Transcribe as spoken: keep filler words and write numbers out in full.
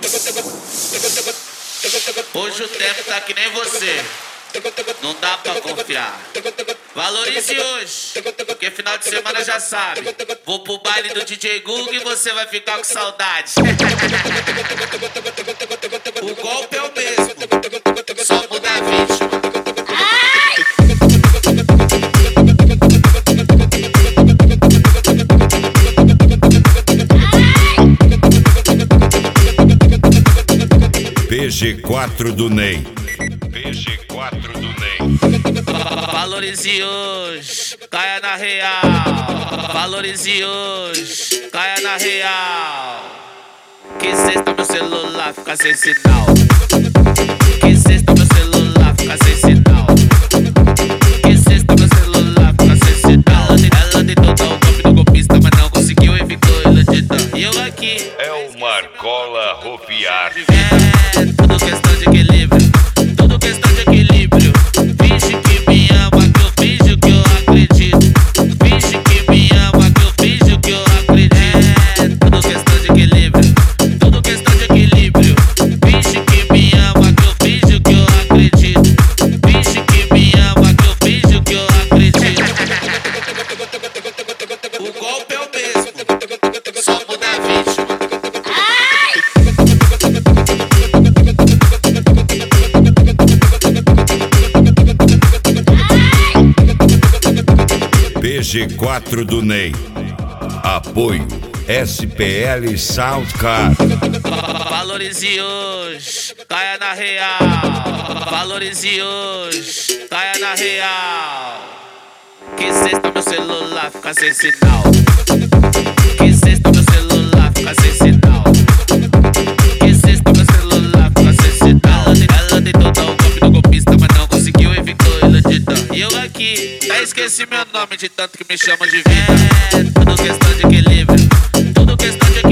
Hoje o tempo tá que nem você, não dá pra confiar. Valorize hoje, porque final de semana já sabe. Vou pro baile do D J Google e você vai ficar com saudade. O golpe é o mesmo, só muda a vítima. P G quatro do Ney. P G quatro do Ney. Valorize hoje, caia na real. Valorize hoje, caia na real. Que sexta meu celular fica sem sinal. Que sexta meu celular fica sem sinal. Que sexta meu celular fica sem sinal. Ela tentou dar o golpe do golpista, mas não conseguiu e ficou iludida. E eu aqui é o Marcola Ropiar. É tudo questão de equilíbrio, tudo questão de equilíbrio. Finge que me ama, que eu finjo que eu acredito. Finge que me ama, que eu finjo que eu acredito. É tudo questão de equilíbrio, tudo questão de equilíbrio. Finge que me ama, que eu finjo que eu acredito. Finge que me ama, que eu finjo que eu acredito. O golpe é o mesmo, só muda a vítima. P G quatro do Ney. Apoio S P L Soundcard. Valorize hoje, caia na real. Valorize hoje, caia na real. Que sexta meu celular fica sem sinal. Que sexta meu celular fica sem sinal. Que sexta meu celular fica sem sinal. Ela tentou dar o golpe do golpista, mas não conseguiu e ficou iludida. E eu aqui, até esqueci meu nome de tanto que me chamam de vida. É tudo questão de equilíbrio, tudo questão de equilíbrio.